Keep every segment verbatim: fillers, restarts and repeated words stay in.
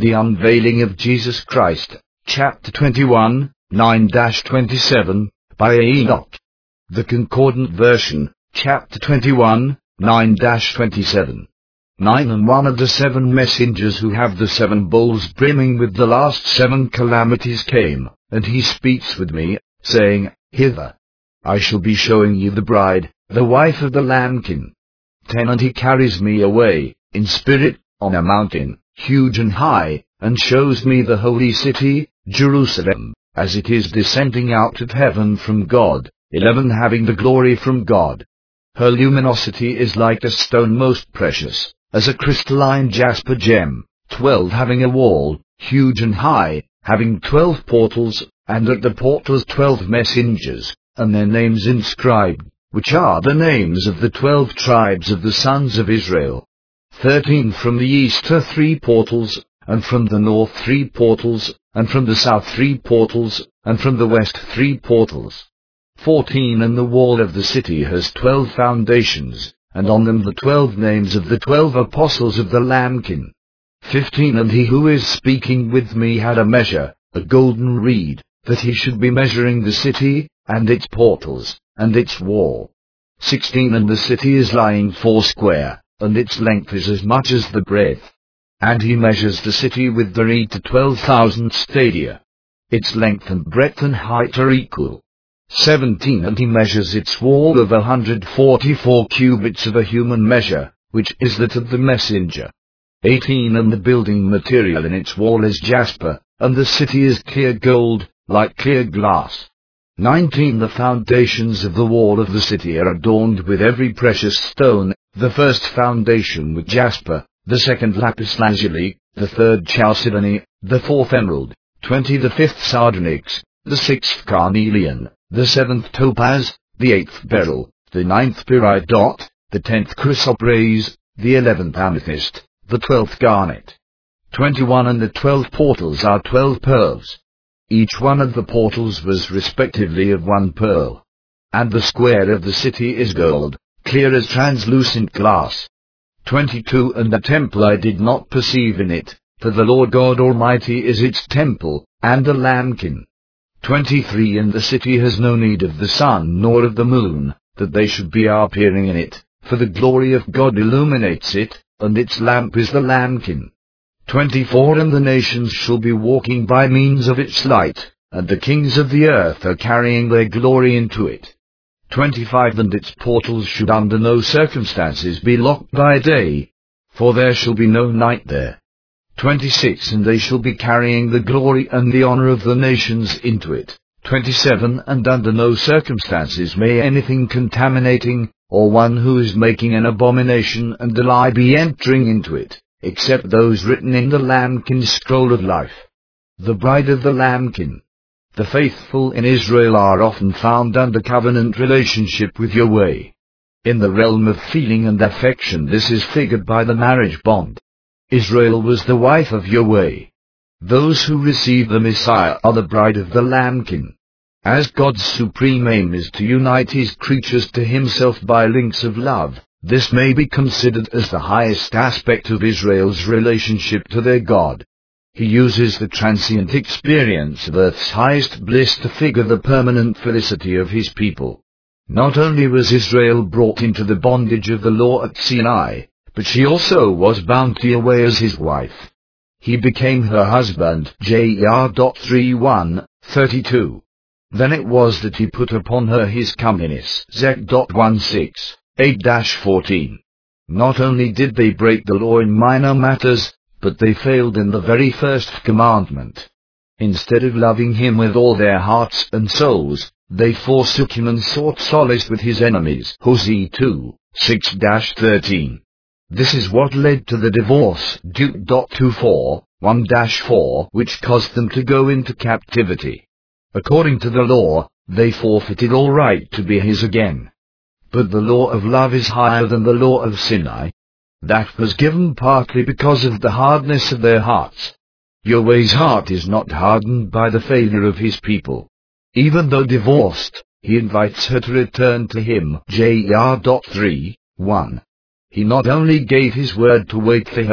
The Unveiling of Jesus Christ, Chapter twenty-one, nine to twenty-seven, by Enoch. The Concordant Version, Chapter twenty-one, nine to twenty-seven. Nine and one of the seven messengers who have the seven bowls brimming with the last seven calamities came, and he speaks with me, saying, Hither. I shall be showing you the bride, the wife of the Lambkin. Ten And he carries me away, in spirit, on a mountain, huge and high, and shows me the holy city, Jerusalem, as it is descending out of heaven from God. Eleven Having the glory from God. Her luminosity is like a stone most precious, as a crystalline jasper gem. Twelve Having a wall, huge and high, having twelve portals, and at the portals twelve messengers, and their names inscribed, which are the names of the twelve tribes of the sons of Israel. Thirteen From the east are three portals, and from the north three portals, and from the south three portals, and from the west three portals. Fourteen And the wall of the city has twelve foundations, and on them the twelve names of the twelve apostles of the Lambkin. Fifteen And he who is speaking with me had a measure, a golden reed, that he should be measuring the city, and its portals, and its wall. Sixteen And the city is lying foursquare, and its length is as much as the breadth. And he measures the city with the reed to twelve thousand stadia. Its length and breadth and height are equal. Seventeen And he measures its wall of a hundred forty-four cubits of a human measure, which is that of the messenger. Eighteen And the building material in its wall is jasper, and the city is clear gold, like clear glass. Nineteen The foundations of the wall of the city are adorned with every precious stone, the first foundation with jasper, the second lapis lazuli, the third chalcedony, the fourth emerald, twenty the fifth sardonyx, the sixth carnelian, the seventh topaz, the eighth beryl, the ninth peridot, the tenth chrysoprase, the eleventh amethyst, the twelfth garnet. Twenty-one And the twelve portals are twelve pearls. Each one of the portals was respectively of one pearl. And the square of the city is gold, clear as translucent glass. Twenty-two And the temple I did not perceive in it, for the Lord God Almighty is its temple, and the Lambkin. Twenty-three And the city has no need of the sun nor of the moon, that they should be appearing in it, for the glory of God illuminates it, and its lamp is the Lambkin. Twenty-four And the nations shall be walking by means of its light, and the kings of the earth are carrying their glory into it. Twenty-five And its portals should under no circumstances be locked by day, for there shall be no night there. Twenty-six And they shall be carrying the glory and the honor of the nations into it. Twenty-seven And under no circumstances may anything contaminating, or one who is making an abomination and a lie be entering into it, except those written in the Lambkin scroll of life. The bride of the Lambkin. The faithful in Israel are often found under covenant relationship with Yahweh. In the realm of feeling and affection this is figured by the marriage bond. Israel was the wife of Yahweh. Those who receive the Messiah are the bride of the Lambkin. As God's supreme aim is to unite his creatures to himself by links of love, this may be considered as the highest aspect of Israel's relationship to their God. He uses the transient experience of earth's highest bliss to figure the permanent felicity of his people. Not only was Israel brought into the bondage of the law at Sinai, but she also was bound to Yahweh as his wife. He became her husband, Jer thirty-one, thirty-two. Then it was that he put upon her his comeliness, Zech sixteen, eight to fourteen. Not only did they break the law in minor matters, but they failed in the very first commandment. Instead of loving him with all their hearts and souls, they forsook him and sought solace with his enemies. Hosea two, six to thirteen. This is what led to the divorce, Jude twenty-four, one to four, which caused them to go into captivity. According to the law, they forfeited all right to be his again. But the law of love is higher than the law of Sinai. That was given partly because of the hardness of their hearts. Yahweh's heart is not hardened by the failure of his people. Even though divorced, he invites her to return to him. Jer three, one. He not only gave his word to wait for her,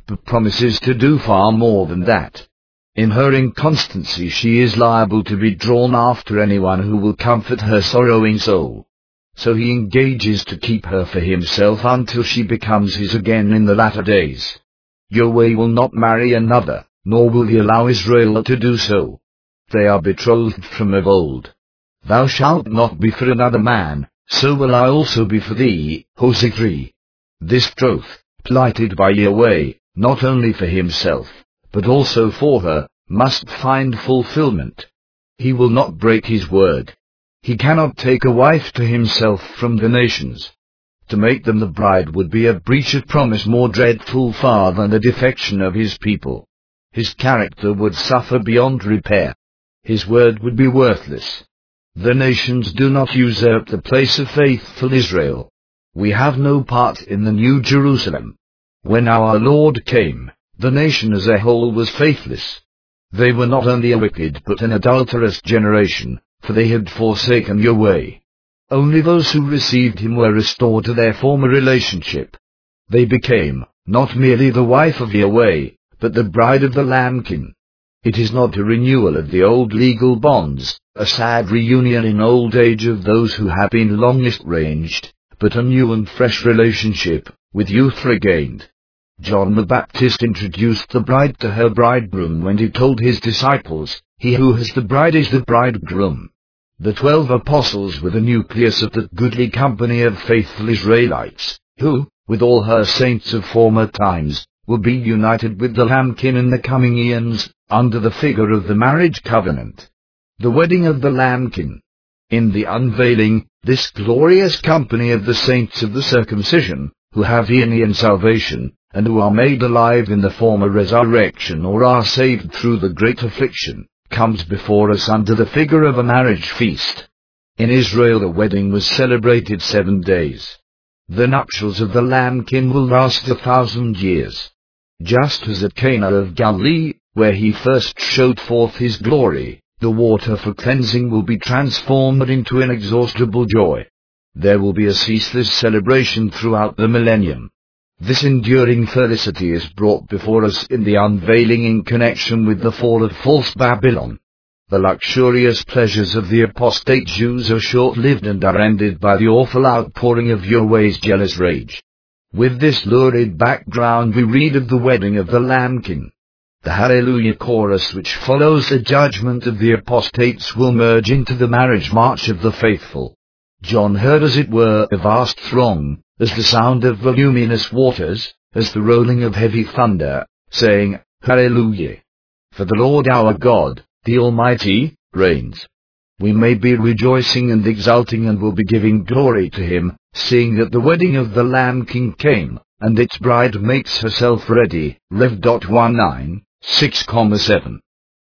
but promises to do far more than that. In her inconstancy she is liable to be drawn after anyone who will comfort her sorrowing soul. So he engages to keep her for himself until she becomes his again in the latter days. Yahweh will not marry another, nor will he allow Israel to do so. They are betrothed from of old. Thou shalt not be for another man, so will I also be for thee. Hosea three. This troth, plighted by Yahweh, not only for himself, but also for her, must find fulfillment. He will not break his word. He cannot take a wife to himself from the nations. To make them the bride would be a breach of promise more dreadful far than the defection of his people. His character would suffer beyond repair. His word would be worthless. The nations do not usurp the place of faithful Israel. We have no part in the New Jerusalem. When our Lord came, the nation as a whole was faithless. They were not only a wicked but an adulterous generation, for they had forsaken Yahweh. Only those who received him were restored to their former relationship. They became, not merely the wife of Yahweh, but the bride of the Lambkin. It is not a renewal of the old legal bonds, a sad reunion in old age of those who have been long estranged, but a new and fresh relationship, with youth regained. John the Baptist introduced the bride to her bridegroom when he told his disciples, "He who has the bride is the bridegroom." The twelve apostles were the nucleus of the goodly company of faithful Israelites, who, with all her saints of former times, will be united with the Lambkin in the coming eons, under the figure of the marriage covenant. The wedding of the Lambkin. In the unveiling, this glorious company of the saints of the circumcision, who have Eonian salvation, and who are made alive in the former resurrection or are saved through the great affliction, comes before us under the figure of a marriage feast. In Israel the wedding was celebrated seven days. The nuptials of the Lambkin will last a thousand years. Just as at Cana of Galilee, where he first showed forth his glory, the water for cleansing will be transformed into inexhaustible joy. There will be a ceaseless celebration throughout the millennium. This enduring felicity is brought before us in the unveiling in connection with the fall of false Babylon. The luxurious pleasures of the apostate Jews are short-lived and are ended by the awful outpouring of Yahweh's jealous rage. With this lurid background we read of the wedding of the Lambkin. The Hallelujah chorus which follows the judgment of the apostates will merge into the marriage march of the faithful. John heard as it were a vast throng, as the sound of voluminous waters, as the rolling of heavy thunder, saying, Hallelujah! For the Lord our God, the Almighty, reigns. We may be rejoicing and exulting and will be giving glory to him, seeing that the wedding of the Lambkin came, and its bride makes herself ready. Rev nineteen, six seven.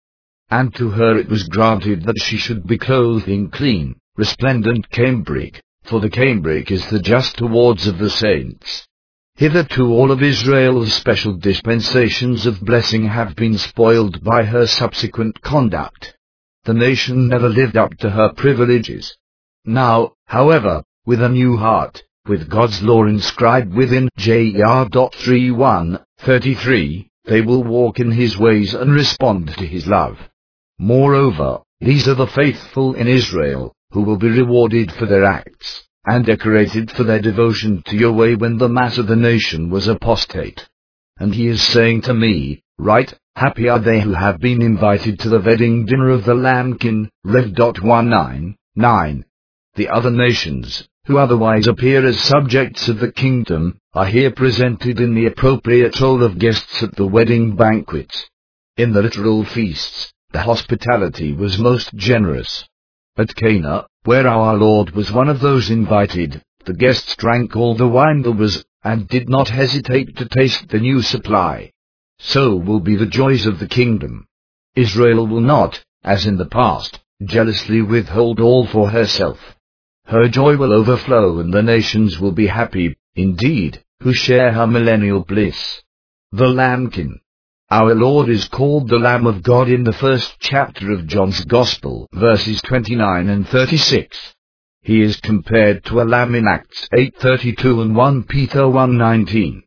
And to her it was granted that she should be clothed in clean, resplendent cambric, for the cambric is the just rewards of the saints. Hitherto all of Israel's special dispensations of blessing have been spoiled by her subsequent conduct. The nation never lived up to her privileges. Now, however, with a new heart, with God's law inscribed within Jer thirty-one, thirty-three, they will walk in his ways and respond to his love. Moreover, these are the faithful in Israel, who will be rewarded for their acts, and decorated for their devotion to Yahweh when the mass of the nation was apostate. And he is saying to me, Right, happy are they who have been invited to the wedding dinner of the Lambkin. Rev nineteen, nine. The other nations, who otherwise appear as subjects of the kingdom, are here presented in the appropriate role of guests at the wedding banquets. In the literal feasts, the hospitality was most generous. At Cana, where our Lord was one of those invited, the guests drank all the wine there was, and did not hesitate to taste the new supply. So will be the joys of the kingdom. Israel will not, as in the past, jealously withhold all for herself. Her joy will overflow and the nations will be happy, indeed, who share her millennial bliss. The Lambkin. Our Lord is called the Lamb of God in the first chapter of John's Gospel, verses twenty-nine and thirty-six. He is compared to a lamb in Acts eight thirty-two and First Peter one nineteen.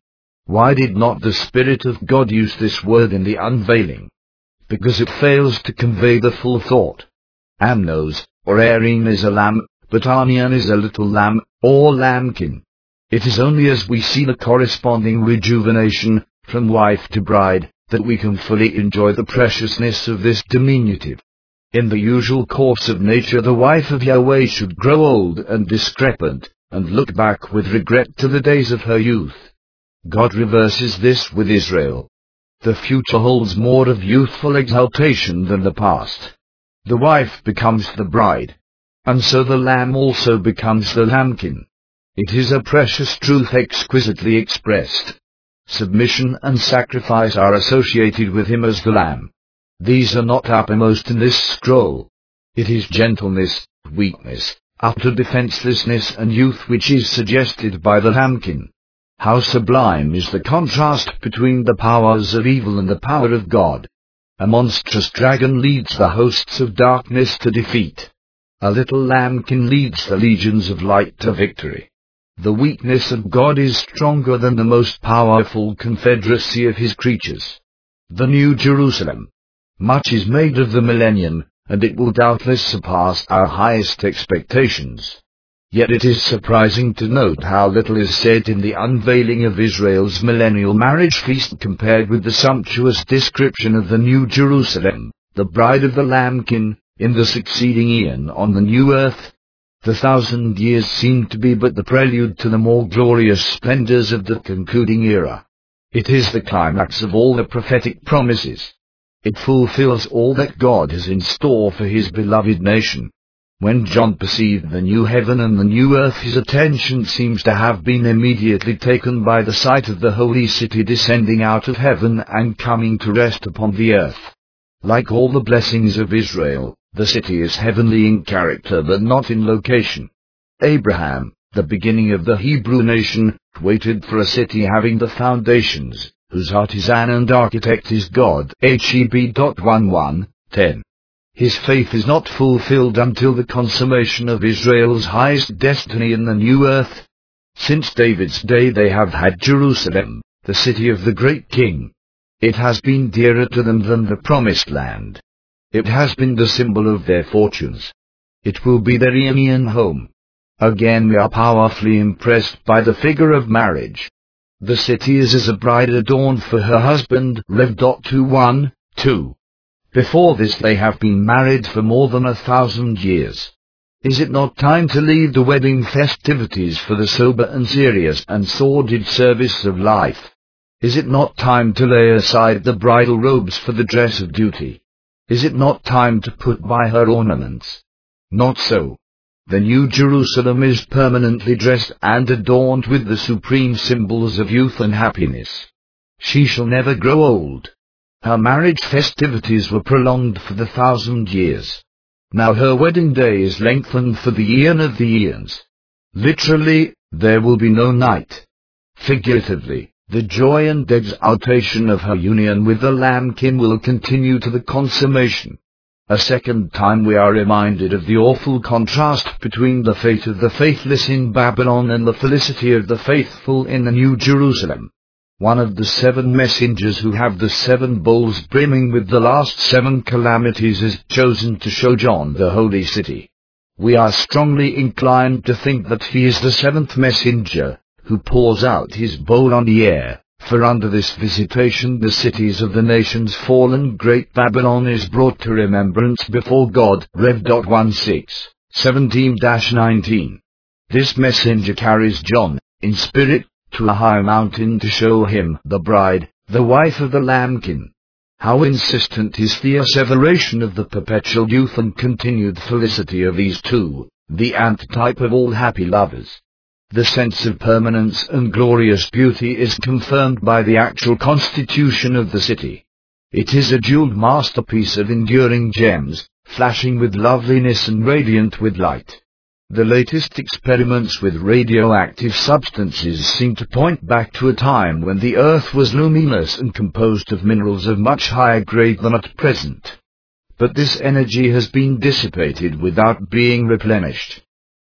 Why did not the Spirit of God use this word in the unveiling? Because it fails to convey the full thought. Amnos, or Erin, is a lamb, but Anian is a little lamb, or lambkin. It is only as we see the corresponding rejuvenation, from wife to bride, that we can fully enjoy the preciousness of this diminutive. In the usual course of nature, the wife of Yahweh should grow old and discrepant, and look back with regret to the days of her youth. God reverses this with Israel. The future holds more of youthful exaltation than the past. The wife becomes the bride, and so the lamb also becomes the lambkin. It is a precious truth exquisitely expressed. Submission and sacrifice are associated with him as the lamb. These are not uppermost in this scroll. It is gentleness, weakness, utter defenselessness and youth which is suggested by the lambkin. How sublime is the contrast between the powers of evil and the power of God. A monstrous dragon leads the hosts of darkness to defeat. A little lambkin leads the legions of light to victory. The weakness of God is stronger than the most powerful confederacy of his creatures. The New Jerusalem. Much is made of the millennium, and it will doubtless surpass our highest expectations. Yet it is surprising to note how little is said in the unveiling of Israel's millennial marriage feast compared with the sumptuous description of the New Jerusalem, the bride of the lambkin, in the succeeding eon on the new earth. The thousand years seem to be but the prelude to the more glorious splendors of the concluding era. It is the climax of all the prophetic promises. It fulfills all that God has in store for his beloved nation. When John perceived the new heaven and the new earth, his attention seems to have been immediately taken by the sight of the holy city descending out of heaven and coming to rest upon the earth. Like all the blessings of Israel, the city is heavenly in character but not in location. Abraham, the beginning of the Hebrew nation, waited for a city having the foundations, whose artisan and architect is God. Heb. eleven, ten. His faith is not fulfilled until the consummation of Israel's highest destiny in the new earth. Since David's day they have had Jerusalem, the city of the great king. It has been dearer to them than the promised land. It has been the symbol of their fortunes. It will be their eonian home. Again we are powerfully impressed by the figure of marriage. The city is as a bride adorned for her husband. Rev. twenty-one, two. Before this they have been married for more than a thousand years. Is it not time to leave the wedding festivities for the sober and serious and sordid service of life? Is it not time to lay aside the bridal robes for the dress of duty? Is it not time to put by her ornaments? Not so. The New Jerusalem is permanently dressed and adorned with the supreme symbols of youth and happiness. She shall never grow old. Her marriage festivities were prolonged for the thousand years. Now her wedding day is lengthened for the eon of the eons. Literally, there will be no night. Figuratively, the joy and exaltation of her union with the lambkin will continue to the consummation. A second time we are reminded of the awful contrast between the fate of the faithless in Babylon and the felicity of the faithful in the New Jerusalem. One of the seven messengers who have the seven bowls brimming with the last seven calamities is chosen to show John the holy city. We are strongly inclined to think that he is the seventh messenger, who pours out his bowl on the air, for under this visitation the cities of the nations fallen great Babylon is brought to remembrance before God. Rev. sixteen, seventeen to nineteen. This messenger carries John, in spirit, to a high mountain to show him the bride, the wife of the lambkin. How insistent is the asseveration of the perpetual youth and continued felicity of these two, the antitype of all happy lovers. The sense of permanence and glorious beauty is confirmed by the actual constitution of the city. It is a jeweled masterpiece of enduring gems, flashing with loveliness and radiant with light. The latest experiments with radioactive substances seem to point back to a time when the earth was luminous and composed of minerals of much higher grade than at present. But this energy has been dissipated without being replenished.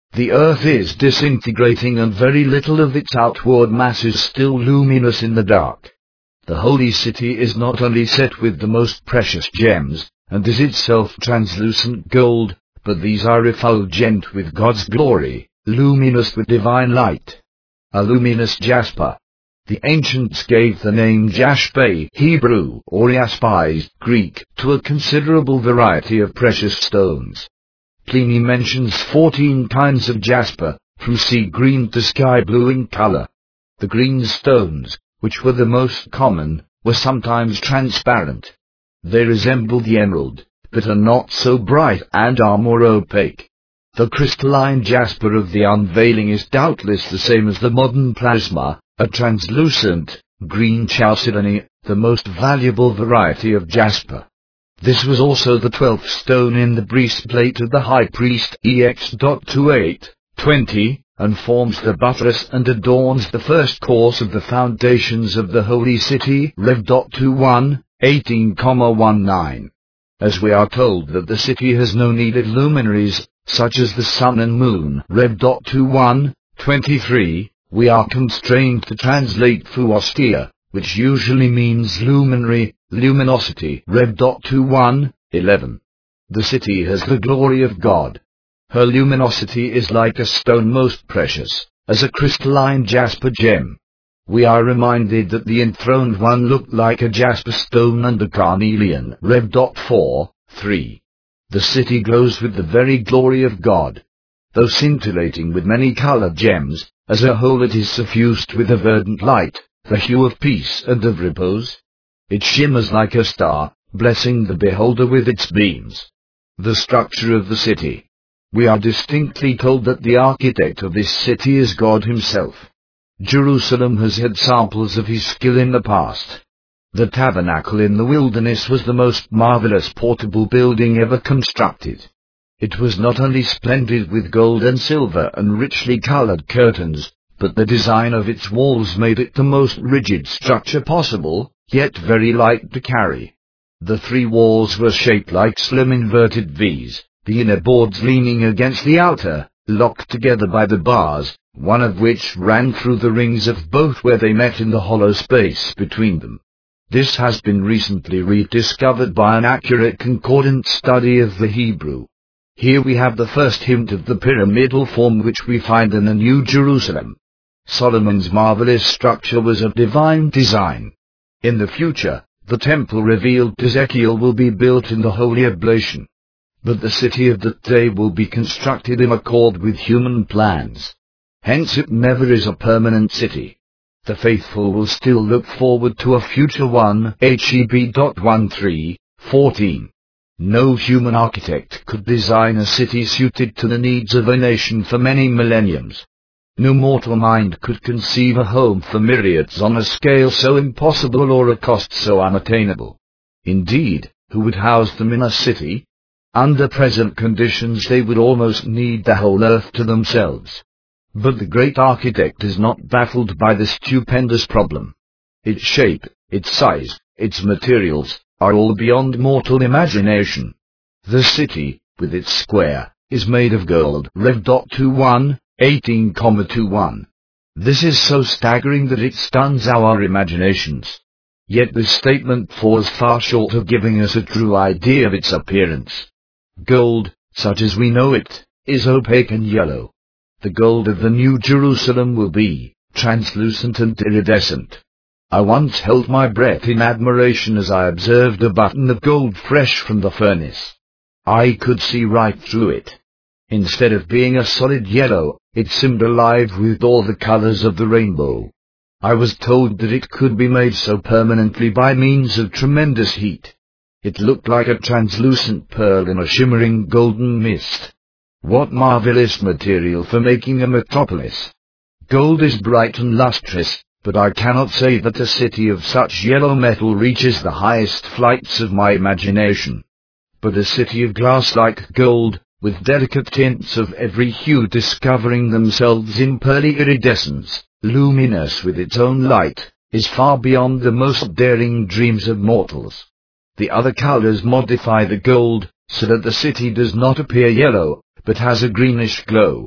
The earth is disintegrating and very little of its outward mass is still luminous in the dark. The holy city is not only set with the most precious gems, and is itself translucent gold, but these are effulgent with God's glory, luminous with divine light. A luminous jasper. The ancients gave the name jaspe, Hebrew, or jaspis, Greek, to a considerable variety of precious stones. Pliny mentions fourteen kinds of jasper, from sea green to sky blue in color. The green stones, which were the most common, were sometimes transparent. They resemble the emerald, but are not so bright and are more opaque. The crystalline jasper of the unveiling is doubtless the same as the modern plasma, a translucent, green chalcedony, the most valuable variety of jasper. This was also the twelfth stone in the breastplate of the high priest E X twenty-eight twenty, and forms the buttress and adorns the first course of the foundations of the holy city Rev twenty-one eighteen nineteen. As we are told that the city has no needed luminaries, such as the sun and moon Rev twenty-one twenty-three, we are constrained to translate Phuostia, which usually means luminary, luminosity Rev twenty-one eleven. The city has the glory of God. Her luminosity is like a stone most precious, as a crystalline jasper gem. We are reminded that the enthroned one looked like a jasper stone and a carnelian Rev four three. The city glows with the very glory of God. Though scintillating with many colored gems, as a whole it is suffused with a verdant light, the hue of peace and of repose. It shimmers like a star, blessing the beholder with its beams. The structure of the city. We are distinctly told that the architect of this city is God himself. Jerusalem has had samples of his skill in the past. The tabernacle in the wilderness was the most marvelous portable building ever constructed. It was not only splendid with gold and silver and richly colored curtains, but the design of its walls made it the most rigid structure possible, yet very light to carry. The three walls were shaped like slim inverted V's, the inner boards leaning against the outer, locked together by the bars, one of which ran through the rings of both where they met in the hollow space between them. This has been recently rediscovered by an accurate concordant study of the Hebrew. Here we have the first hint of the pyramidal form which we find in the New Jerusalem. Solomon's marvelous structure was of divine design. In the future, the temple revealed to Ezekiel will be built in the Holy Oblation. But the city of that day will be constructed in accord with human plans. Hence it never is a permanent city. The faithful will still look forward to a future one. H E B thirteen fourteen. No human architect could design a city suited to the needs of a nation for many millenniums. No mortal mind could conceive a home for myriads on a scale so impossible or a cost so unattainable. Indeed, who would house them in a city? Under present conditions they would almost need the whole earth to themselves. But the great architect is not baffled by this stupendous problem. Its shape, its size, its materials, are all beyond mortal imagination. The city, with its square, is made of gold. Rev twenty-one eighteen twenty-one. This is so staggering that it stuns our imaginations. Yet this statement falls far short of giving us a true idea of its appearance. Gold, such as we know it, is opaque and yellow. The gold of the New Jerusalem will be translucent and iridescent. I once held my breath in admiration as I observed a button of gold fresh from the furnace. I could see right through it. Instead of being a solid yellow, it seemed alive with all the colors of the rainbow. I was told that it could be made so permanently by means of tremendous heat. It looked like a translucent pearl in a shimmering golden mist. What marvelous material for making a metropolis! Gold is bright and lustrous, but I cannot say that a city of such yellow metal reaches the highest flights of my imagination. But a city of glass like gold, with delicate tints of every hue discovering themselves in pearly iridescence, luminous with its own light, is far beyond the most daring dreams of mortals. The other colors modify the gold, so that the city does not appear yellow, but has a greenish glow.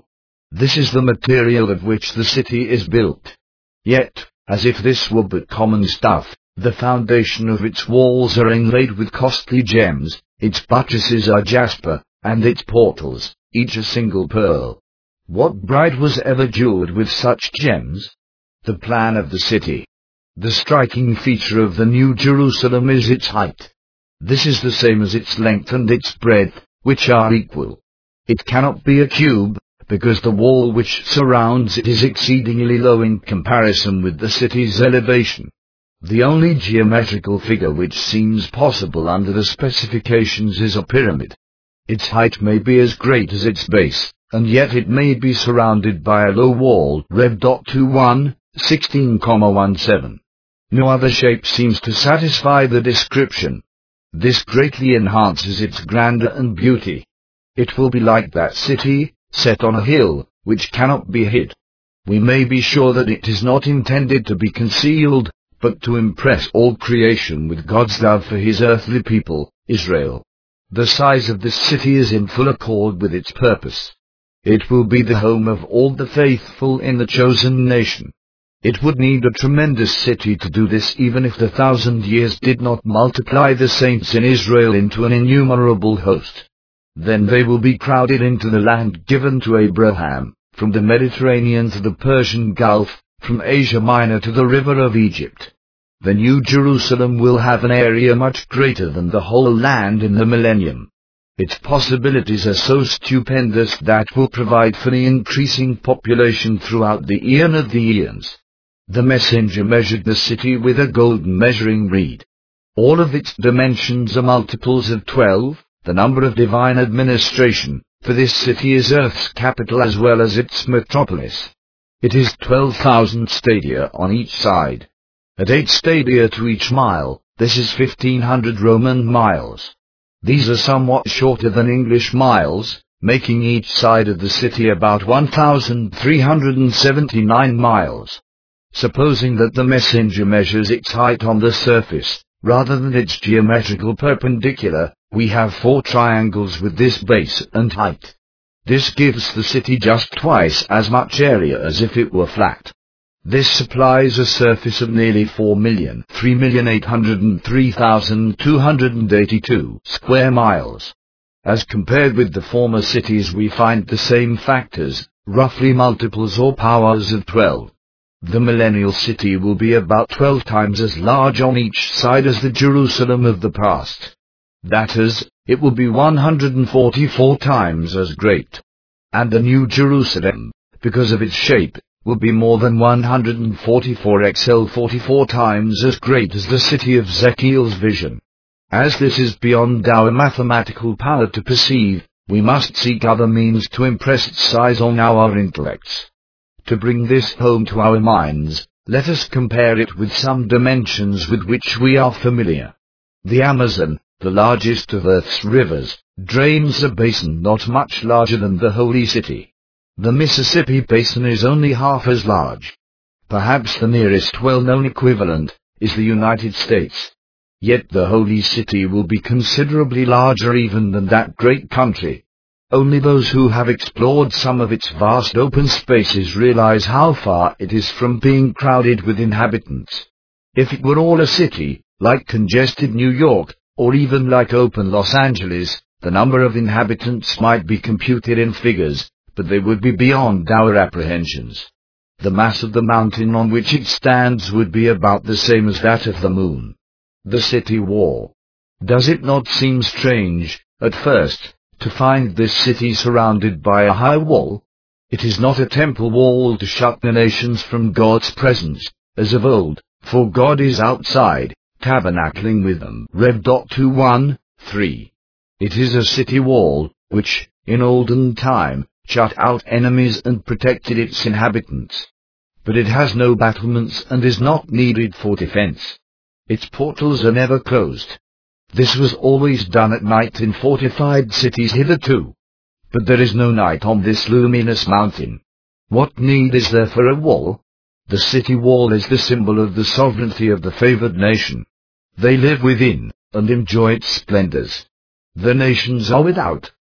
This is the material of which the city is built. Yet, as if this were but common stuff, the foundation of its walls are inlaid with costly gems, its buttresses are jasper, and its portals, each a single pearl. What bride was ever jeweled with such gems? The plan of the city. The striking feature of the New Jerusalem is its height. This is the same as its length and its breadth, which are equal. It cannot be a cube, because the wall which surrounds it is exceedingly low in comparison with the city's elevation. The only geometrical figure which seems possible under the specifications is a pyramid. Its height may be as great as its base, and yet it may be surrounded by a low wall. Rev twenty-one, sixteen, seventeen. No other shape seems to satisfy the description. This greatly enhances its grandeur and beauty. It will be like that city, set on a hill, which cannot be hid. We may be sure that it is not intended to be concealed, but to impress all creation with God's love for His earthly people, Israel. The size of this city is in full accord with its purpose. It will be the home of all the faithful in the chosen nation. It would need a tremendous city to do this, even if the thousand years did not multiply the saints in Israel into an innumerable host. Then they will be crowded into the land given to Abraham, from the Mediterranean to the Persian Gulf, from Asia Minor to the river of Egypt. The New Jerusalem will have an area much greater than the whole land in the millennium. Its possibilities are so stupendous that will provide for the increasing population throughout the eon of the eons. The messenger measured the city with a golden measuring reed. All of its dimensions are multiples of twelve, the number of divine administration, for this city is earth's capital as well as its metropolis. It is twelve thousand stadia on each side. At eight stadia to each mile, this is fifteen hundred Roman miles. These are somewhat shorter than English miles, making each side of the city about one thousand three hundred seventy-nine miles. Supposing that the messenger measures its height on the surface, rather than its geometrical perpendicular, we have four triangles with this base and height. This gives the city just twice as much area as if it were flat. This supplies a surface of nearly four million, three million eight hundred three thousand two hundred eighty-two square miles. As compared with the former cities, we find the same factors, roughly multiples or powers of twelve. The millennial city will be about twelve times as large on each side as the Jerusalem of the past. That is, it will be one hundred forty-four times as great. And the New Jerusalem, because of its shape, will be more than one hundred forty-four X L forty-four times as great as the city of Ezekiel's vision. As this is beyond our mathematical power to perceive, we must seek other means to impress its size on our intellects. To bring this home to our minds, let us compare it with some dimensions with which we are familiar. The Amazon, the largest of Earth's rivers, drains a basin not much larger than the Holy City. The Mississippi Basin is only half as large. Perhaps the nearest well-known equivalent is the United States. Yet the Holy City will be considerably larger even than that great country. Only those who have explored some of its vast open spaces realize how far it is from being crowded with inhabitants. If it were all a city, like congested New York, or even like open Los Angeles, the number of inhabitants might be computed in figures, but they would be beyond our apprehensions. The mass of the mountain on which it stands would be about the same as that of the moon. The city wall. Does it not seem strange, at first, to find this city surrounded by a high wall? It is not a temple wall to shut the nations from God's presence, as of old, for God is outside, tabernacling with them. Rev twenty-one, three. It is a city wall, which, in olden time, shut out enemies and protected its inhabitants. But it has no battlements and is not needed for defense. Its portals are never closed. This was always done at night in fortified cities hitherto. But there is no night on this luminous mountain. What need is there for a wall? The city wall is the symbol of the sovereignty of the favored nation. They live within, and enjoy its splendors. The nations are without,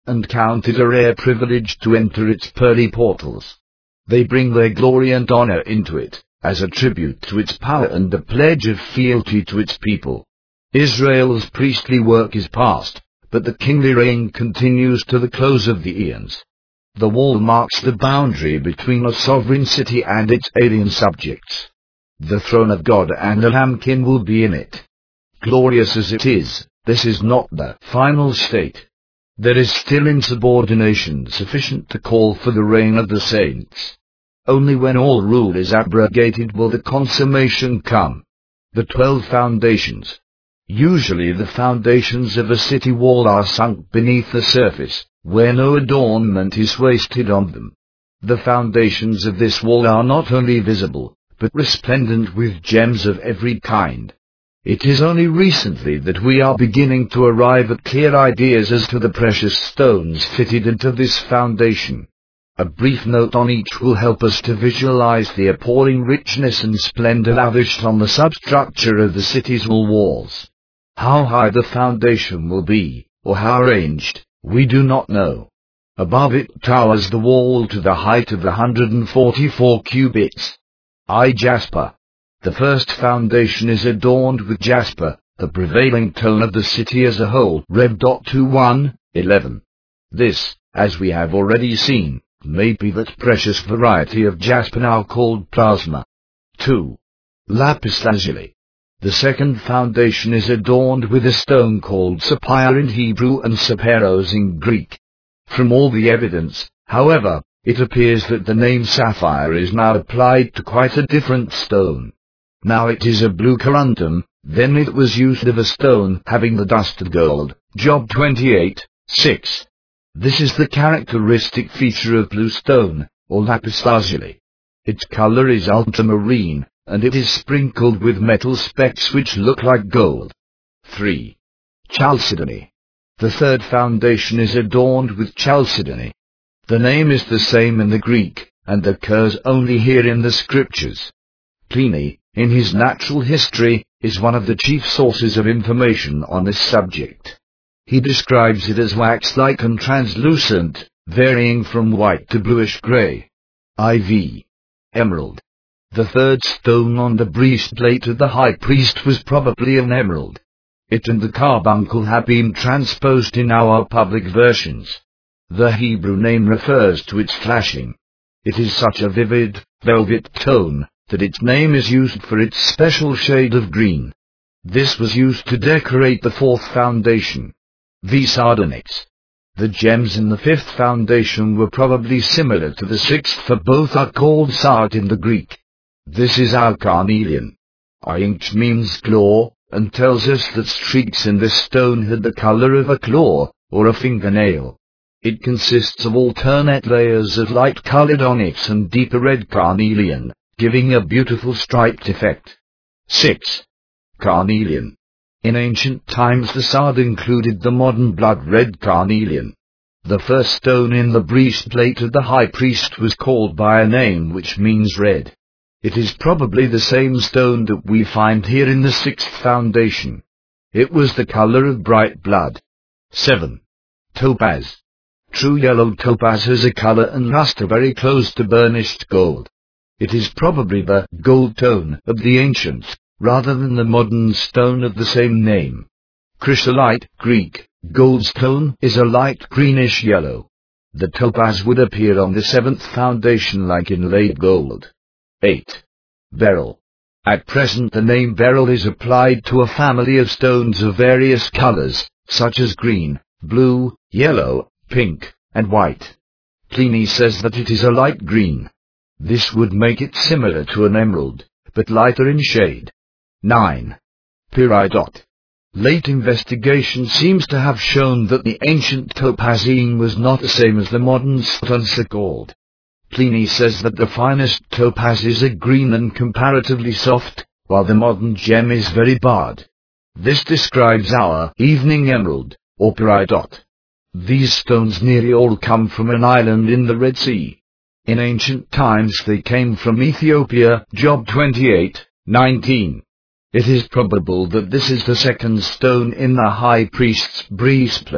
and count it a rare privilege to enter its pearly portals. They bring their glory and honor into it, as a tribute to its power and a pledge of fealty to its people. Israel's priestly work is past, but the kingly reign continues to the close of the eons. The wall marks the boundary between a sovereign city and its alien subjects. The throne of God and the Lambkin will be in it. Glorious as it is, this is not the final state. There is still insubordination sufficient to call for the reign of the saints. Only when all rule is abrogated will the consummation come. The twelve foundations. Usually the foundations of a city wall are sunk beneath the surface, where no adornment is wasted on them. The foundations of this wall are not only visible, but resplendent with gems of every kind. It is only recently that we are beginning to arrive at clear ideas as to the precious stones fitted into this foundation. A brief note on each will help us to visualize the appalling richness and splendor lavished on the substructure of the city's walls. How high the foundation will be, or how arranged, we do not know. Above it towers the wall to the height of one hundred forty-four cubits. I jasper. The first foundation is adorned with jasper, the prevailing tone of the city as a whole. Rev twenty-one eleven. This, as we have already seen, may be that precious variety of jasper now called plasma. two. Lapis lazuli. The second foundation is adorned with a stone called sapphire in Hebrew and sapphairos in Greek. From all the evidence, however, it appears that the name sapphire is now applied to quite a different stone. Now it is a blue corundum, then it was used of a stone having the dust of gold. Job twenty-eight six. This is the characteristic feature of blue stone, or lapis lazuli. Its color is ultramarine, and it is sprinkled with metal specks which look like gold. three. Chalcedony. The third foundation is adorned with chalcedony. The name is the same in the Greek, and occurs only here in the scriptures. Pliny, in his Natural History, is one of the chief sources of information on this subject. He describes it as wax-like and translucent, varying from white to bluish-gray. four. Emerald. The third stone on the breastplate of the high priest was probably an emerald. It and the carbuncle have been transposed in our public versions. The Hebrew name refers to its flashing. It is such a vivid, velvet tone, that its name is used for its special shade of green. This was used to decorate the fourth foundation. The sardonyx. The gems in the fifth foundation were probably similar to the sixth, for both are called sard in the Greek. This is our carnelian. Inch means claw, and tells us that streaks in this stone had the color of a claw, or a fingernail. It consists of alternate layers of light-colored onyx and deeper red carnelian, giving a beautiful striped effect. six. Carnelian. In ancient times the sard included the modern blood-red carnelian. The first stone in the breastplate of the high priest was called by a name which means red. It is probably the same stone that we find here in the sixth foundation. It was the color of bright blood. seven. Topaz. True yellow topaz has a color and luster very close to burnished gold. It is probably the gold tone of the ancients, rather than the modern stone of the same name. Chrysolite, Greek, goldstone, is a light greenish yellow. The topaz would appear on the seventh foundation like inlaid gold. eight. Beryl. At present the name beryl is applied to a family of stones of various colors, such as green, blue, yellow, pink, and white. Pliny says that it is a light green. This would make it similar to an emerald, but lighter in shade. nine. Peridot. Late investigation seems to have shown that the ancient topazine was not the same as the modern stones are called. Pliny says that the finest topazes are green and comparatively soft, while the modern gem is very barred. This describes our evening emerald, or peridot. These stones nearly all come from an island in the Red Sea. In ancient times they came from Ethiopia. Job twenty-eight nineteen. It is probable that this is the second stone in the high priest's breastplate,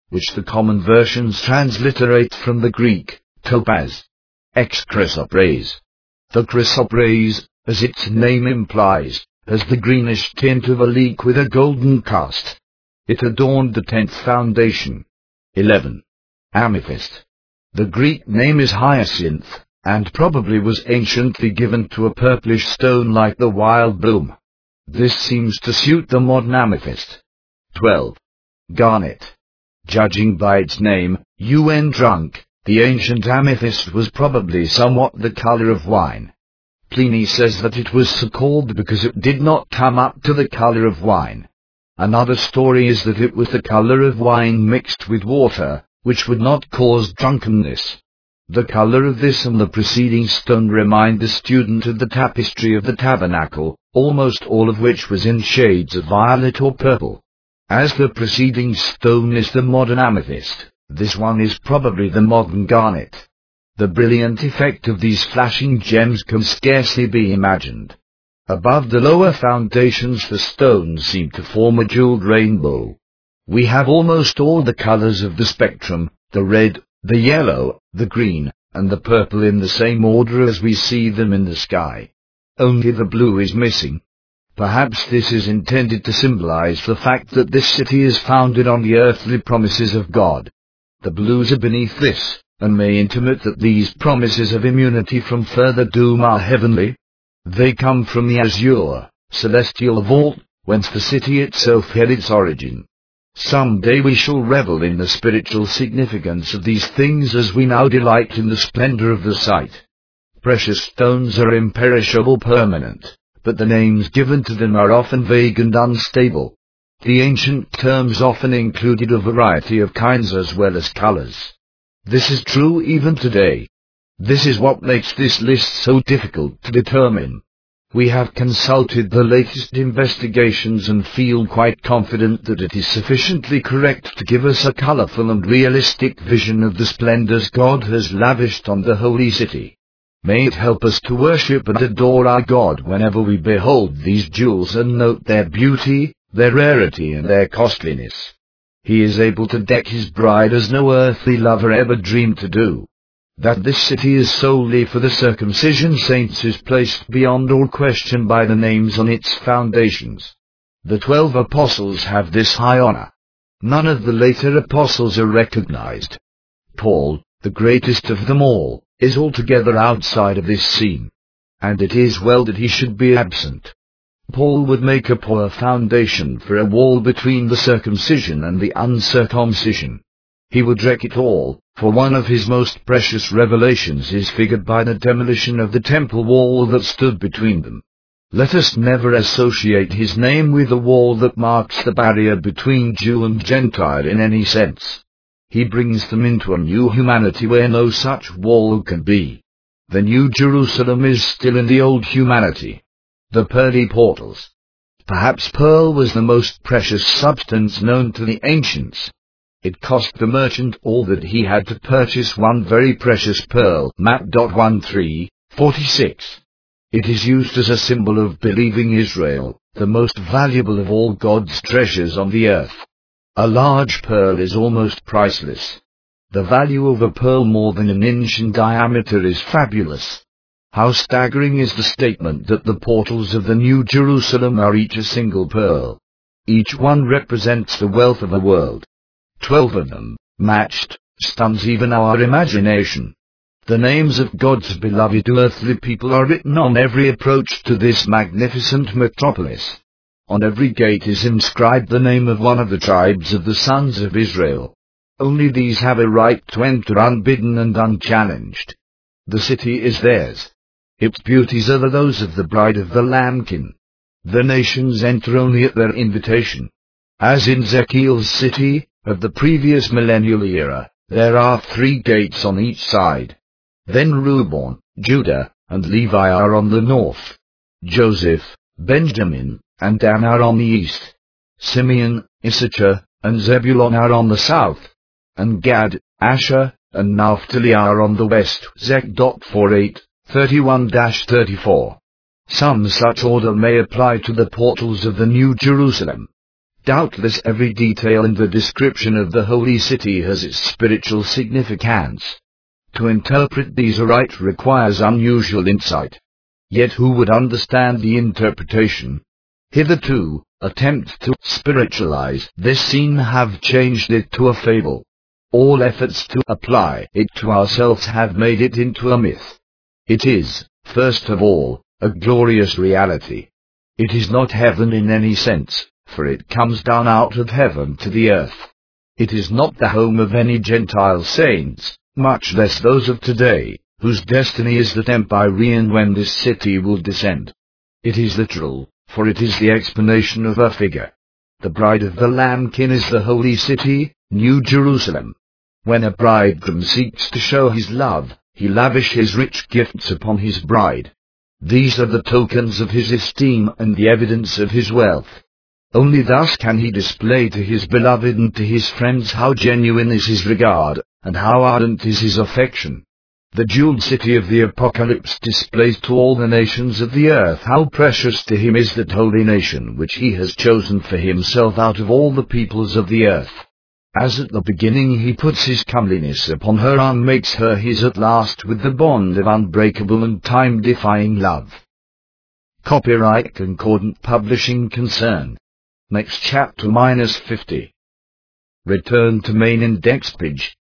which the common versions transliterate from the Greek, topaz. Ex chrysoprase. The chrysoprase, as its name implies, has the greenish tint of a leek with a golden cast. It adorned the tenth foundation. eleven. Amethyst. The Greek name is hyacinth, and probably was anciently given to a purplish stone like the wild bloom. This seems to suit the modern amethyst. twelve. Garnet. Judging by its name, un drunk, the ancient amethyst was probably somewhat the color of wine. Pliny says that it was so called because it did not come up to the color of wine. Another story is that it was the color of wine mixed with water, which would not cause drunkenness. The color of this and the preceding stone remind the student of the tapestry of the tabernacle, almost all of which was in shades of violet or purple. As the preceding stone is the modern amethyst, this one is probably the modern garnet. The brilliant effect of these flashing gems can scarcely be imagined. Above the lower foundations the stones seem to form a jeweled rainbow. We have almost all the colors of the spectrum, the red, the yellow, the green, and the purple in the same order as we see them in the sky. Only the blue is missing. Perhaps this is intended to symbolize the fact that this city is founded on the earthly promises of God. The blues are beneath this, and may intimate that these promises of immunity from further doom are heavenly. They come from the azure, celestial vault, whence the city itself had its origin. Some day we shall revel in the spiritual significance of these things as we now delight in the splendor of the sight. Precious stones are imperishable, permanent, but the names given to them are often vague and unstable. The ancient terms often included a variety of kinds as well as colors. This is true even today. This is what makes this list so difficult to determine. We have consulted the latest investigations and feel quite confident that it is sufficiently correct to give us a colorful and realistic vision of the splendors God has lavished on the holy city. May it help us to worship and adore our God whenever we behold these jewels and note their beauty, their rarity and their costliness. He is able to deck his bride as no earthly lover ever dreamed to do. That this city is solely for the circumcision saints is placed beyond all question by the names on its foundations. The twelve apostles have this high honor. None of the later apostles are recognized. Paul, the greatest of them all, is altogether outside of this scene. And it is well that he should be absent. Paul would make a poor foundation for a wall between the circumcision and the uncircumcision. He would wreck it all, for one of his most precious revelations is figured by the demolition of the temple wall that stood between them. Let us never associate his name with the wall that marks the barrier between Jew and Gentile in any sense. He brings them into a new humanity where no such wall can be. The New Jerusalem is still in the old humanity. The pearly portals. Perhaps pearl was the most precious substance known to the ancients. It cost the merchant all that he had to purchase one very precious pearl. Map thirteen forty-six. It is used as a symbol of believing Israel, the most valuable of all God's treasures on the earth. A large pearl is almost priceless. The value of a pearl more than an inch in diameter is fabulous. How staggering is the statement that the portals of the New Jerusalem are each a single pearl. Each one represents the wealth of a world. Twelve of them, matched, stuns even our imagination. The names of God's beloved earthly people are written on every approach to this magnificent metropolis. On every gate is inscribed the name of one of the tribes of the sons of Israel. Only these have a right to enter unbidden and unchallenged. The city is theirs. Its beauties are those of the bride of the lambkin. The nations enter only at their invitation. As in Ezekiel's city, of the previous millennial era, there are three gates on each side. Then Reuben, Judah, and Levi are on the north. Joseph, Benjamin, and Dan are on the east. Simeon, Issachar, and Zebulun are on the south. And Gad, Asher, and Naphtali are on the west. Zech forty-eight, thirty-one to thirty-four. Some such order may apply to the portals of the New Jerusalem. Doubtless every detail in the description of the holy city has its spiritual significance. To interpret these aright requires unusual insight. Yet who would understand the interpretation? Hitherto, attempts to spiritualize this scene have changed it to a fable. All efforts to apply it to ourselves have made it into a myth. It is, first of all, a glorious reality. It is not heaven in any sense, for it comes down out of heaven to the earth. It is not the home of any Gentile saints, much less those of today, whose destiny is that empyrean when this city will descend. It is literal, for it is the explanation of a figure. The bride of the Lambkin is the holy city, New Jerusalem. When a bridegroom seeks to show his love, he lavishes rich gifts upon his bride. These are the tokens of his esteem and the evidence of his wealth. Only thus can he display to his beloved and to his friends how genuine is his regard, and how ardent is his affection. The jeweled city of the Apocalypse displays to all the nations of the earth how precious to him is that holy nation which he has chosen for himself out of all the peoples of the earth. As at the beginning he puts his comeliness upon her and makes her his at last with the bond of unbreakable and time-defying love. Copyright Concordant Publishing Concern. Next chapter minus fifty. Return to main index page.